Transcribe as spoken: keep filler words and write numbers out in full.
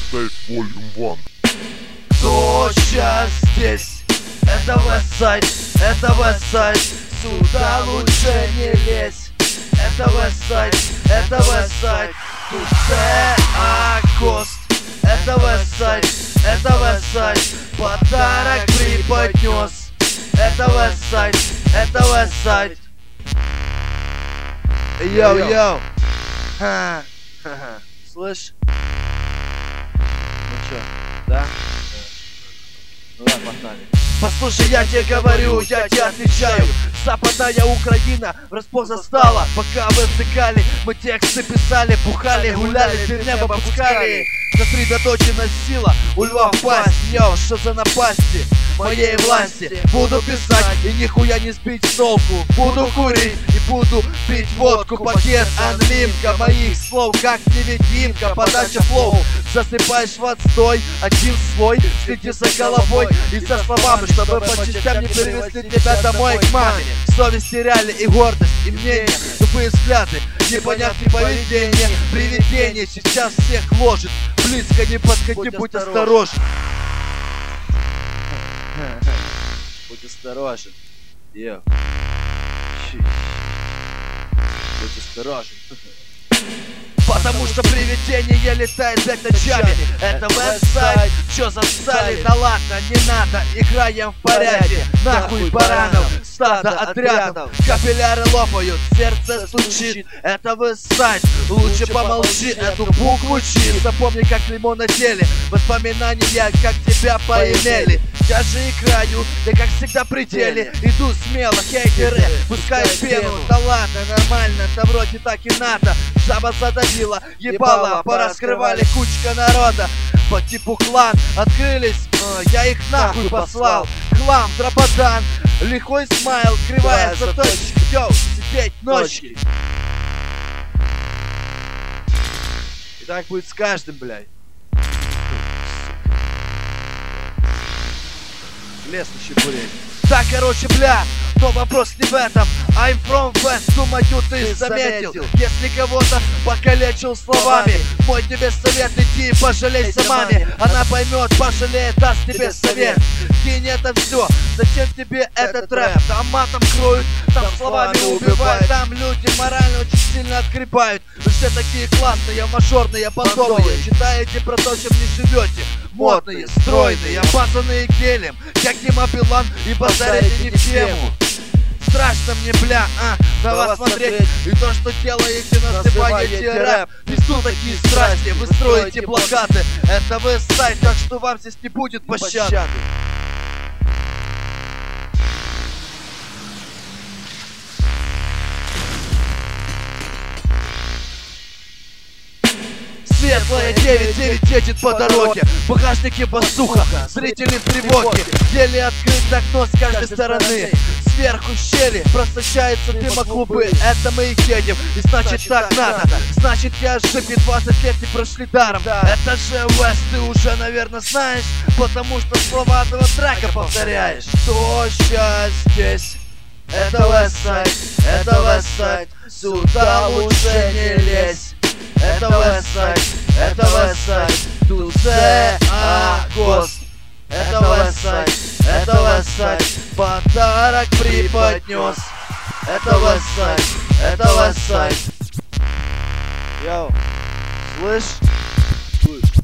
State Volume один. Кто сейчас здесь? Это Westside, это Westside. Сюда лучше не лезь. Это Westside, это Westside. Тут Акост. Это Westside, это Westside. Подарок преподнес. Это Westside, это Westside. Йоу-йоу. Ха-ха-ха. Слышь? Ну чё, да? Ну да, погнали. Послушай, я тебе говорю, я тебе отвечаю. Западная Украина врасплох застала. Пока вы втыкали, мы тексты писали, бухали, гуляли, ты небо пускали. Сосредоточена сила, у льва пасть. Йоу, что за напасти моей власти? Буду писать и нихуя не сбить с толку. Буду курить и буду пить водку. Пакет анлимка моих слов, как невидимка. Подача флоу, засыпаешь в отстой. Один слой, следи за головой и за словами, чтобы по частям не перевезли тебя домой к маме. Совесть теряли и гордость, и мнение. Тупые взгляды, непонятные поведения. Привидение сейчас всех ложит. Близко не подходи, будь, будь осторожен. Будь осторожен. Йо. Будь осторожен. Потому что привидение летает за ночами. Это Westside, чё застали? Да ладно, не надо, играем в порядке. Нахуй баранов, стадо отрядов. Капилляры лопают, сердце стучит. Это Westside, лучше помолчи, эту букву учи. Запомни, как лимон на теле, воспоминания, как тебя поимели. Я же играю, я как всегда при деле. Иду смело, хейтеры, пускай пену. Да ладно, нормально, да вроде так и надо. Жаба задавила, ебала, пораскрывали кучка народа. По типу клан открылись, я их нахуй послал. Клан, дрободан, лихой смайл, кривая заточка. Йоу, сидеть ночки. И так будет с каждым, блядь. Лес на щепурей. Так, короче, бля, но вопрос не в этом. I'm from West, думаю, ты заметил. Если кого-то покалечил словами, мой тебе совет, иди и пожалейся маме. Она поймет, пожалеет, даст тебе совет. Кинь это все, зачем тебе этот рэп? Там матом кроют, там словами убивают. Там люди морально очень сильно отгребают. Вы все такие классные, мажорные, потомые. Читаете про то, чем не живете. Модные, стройные, обмазанные гелем, как Дима Билан, и базарите не в тему. Страшно мне, бля, а, на вас смотреть. И то, что делаете, называете рэп. Несу такие страсти, вы строите блокады. Это Westside, так что вам здесь не будет пощады. Светлая девять девять едет по дороге. В багажнике басуха, зрители в тревоге. Еле открыть окно с каждой стороны. Сверху щели просочаются дымоклубы. Это мы и едем, и значит так надо. Значит я ошибки, двадцать лет не прошли даром. Это же West, ты уже, наверное, знаешь, потому что слова этого трека повторяешь. Кто сейчас здесь? Это Westside, это Westside. Сюда лучше не лезь. Это Westside, это Westside. Тут Акост. Это Westside, это Westside. Подарок преподнес. Это Westside, это Westside. Йоу, слышь? Слышь.